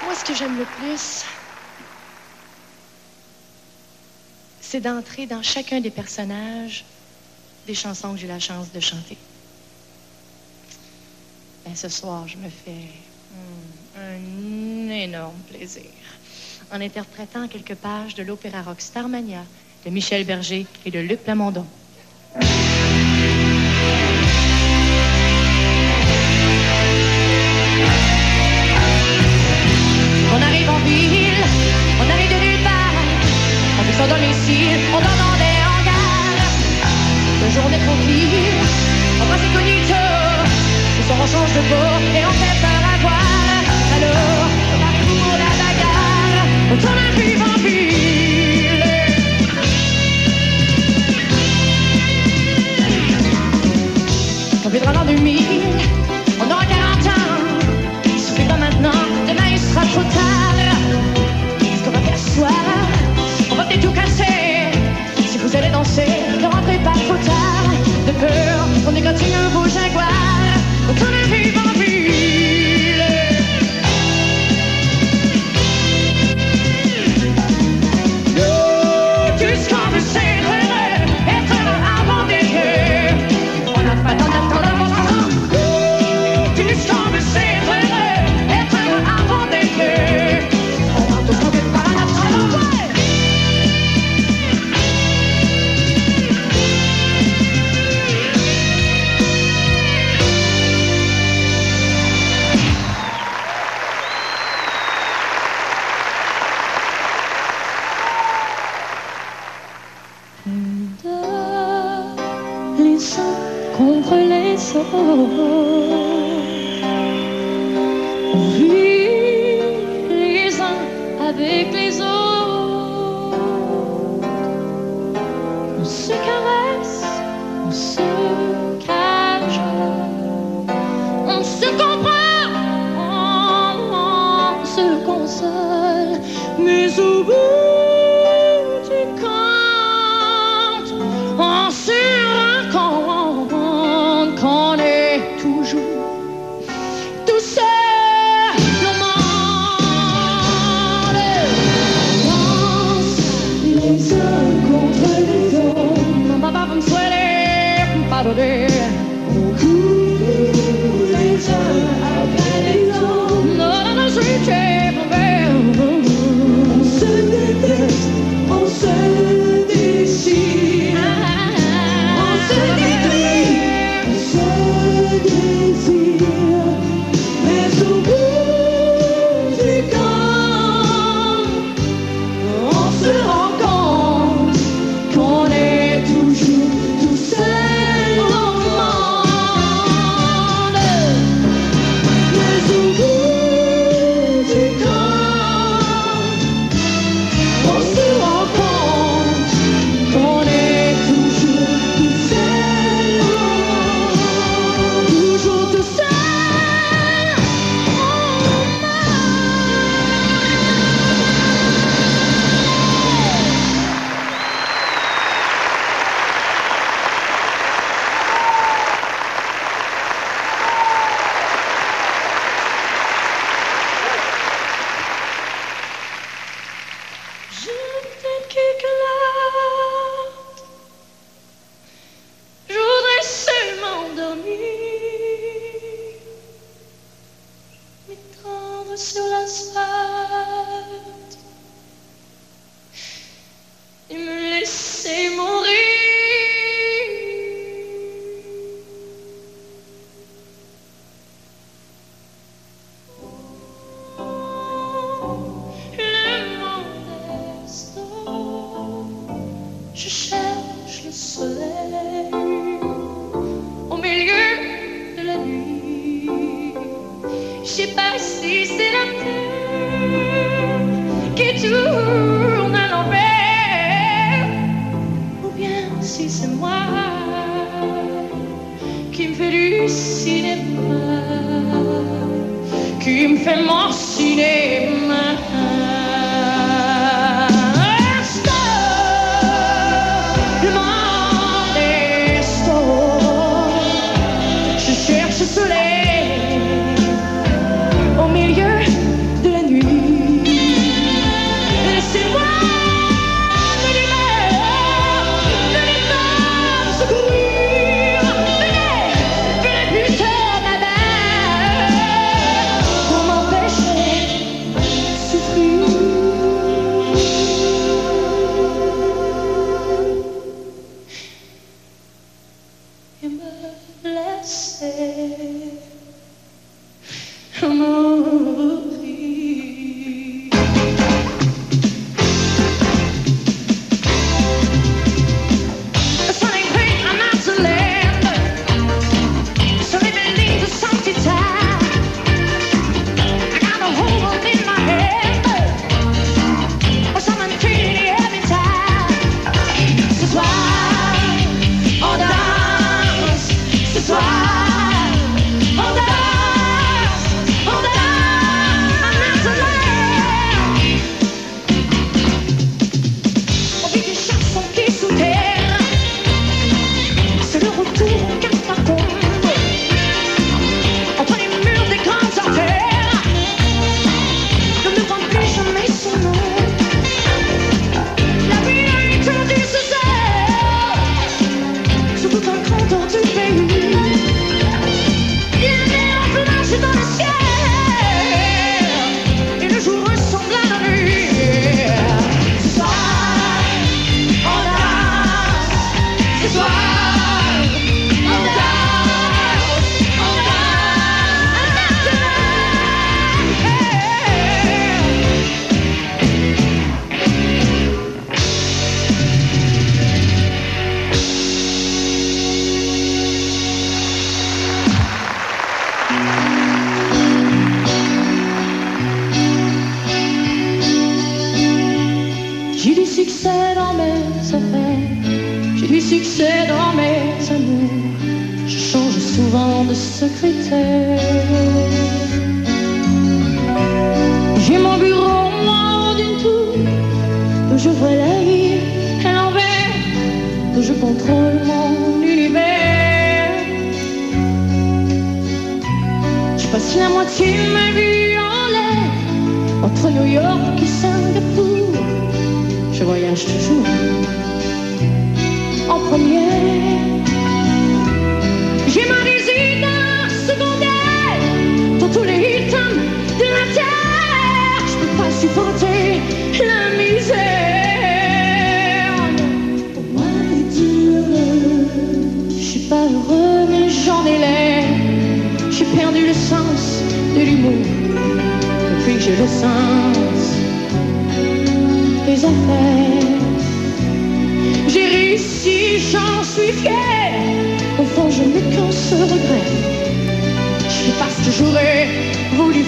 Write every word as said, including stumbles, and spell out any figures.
Moi, ce que j'aime le plus, c'est d'entrer dans chacun des personnages des chansons que j'ai la chance de chanter. Ben, ce soir, je me fais hmm, un énorme plaisir en interprétant quelques pages de l'opéra rock Starmania de Michel Berger et de Luc Plamondon. On arrive en ville, on arrive de nulle part, on vit son domicile, on dort dans des hangars. De journée tranquille, on passe incognito, le soir on change de peau et on fait peur à voir. Alors, on arrive pour la bagarre, on tourne un vivre en ville. On vivra dans deux mille, on aura quarante ans, il suffit pas maintenant, demain il sera trop tard. Ce qu'on va faire ce soir, on va peut-être tout casser. Si vous allez danser, ne rentrez pas trop tard. De peur, on égratigne un beau jaguar, on tourne un vivre en ville. Nous, tout ce qu'on veut c'est heureux, être heureux avant des yeux. On n'a pas tant d'attendre. Tout ce qu'on veut c'est heureux, être heureux avant des yeux. On va tous trouver par la trompe. Les uns contre les autres, on vit les uns avec les autres, on se caresse, on se cache, on se comprend, on se console, mais au bout du compte, on se rend compte qu'on est toujours tout seul au monde. Danse les uns contre les autres, papa va me souhaiter, pardonner. On court les uns après les autres, non, non, non, je suis mon père. On se déteste, on se déchire, on se détruit, on se désire, mais au bout du compte, on se rend compte qu'on est toujours tout seul au monde. Mais au bout du compte, on se rend compte qu'on est toujours tout seul, toujours tout seul au Je t'aime qu'éclate, je voudrais seulement dormir, m'étendre sur l'asphalte et me laisser mourir. Le monde est sombre, je cherche le soleil au milieu de la nuit. Je sais pas si c'est la terre qui tourne à l'envers, ou bien si c'est moi qui me fait du cinéma, qui me fait mon cinéma. Le monde est sombre, je cherche le soleil au milieu de la nuit. succès dans mes affaires, j'ai du succès dans mes amours. Je change souvent de secrétaire. J'ai mon bureau en haut d'une tour, d'où je vois la vie à l'envers, d'où je contrôle mon univers. Je passe la moitié de ma vie en l'air, entre New York et Singapour. Je voyage toujours en première. J'ai ma résidence secondaire dans tous les hits de la terre. Je peux pas supporter la misère. Pour moi, es-tu heureux? Je suis pas heureux, mais j'en ai l'air. J'ai perdu le sens de l'humour depuis que j'ai le sens des affaires. J'ai réussi, j'en suis fier. Au fond, je n'ai qu'un seul regret. Je sais pas ce que j'aurais voulu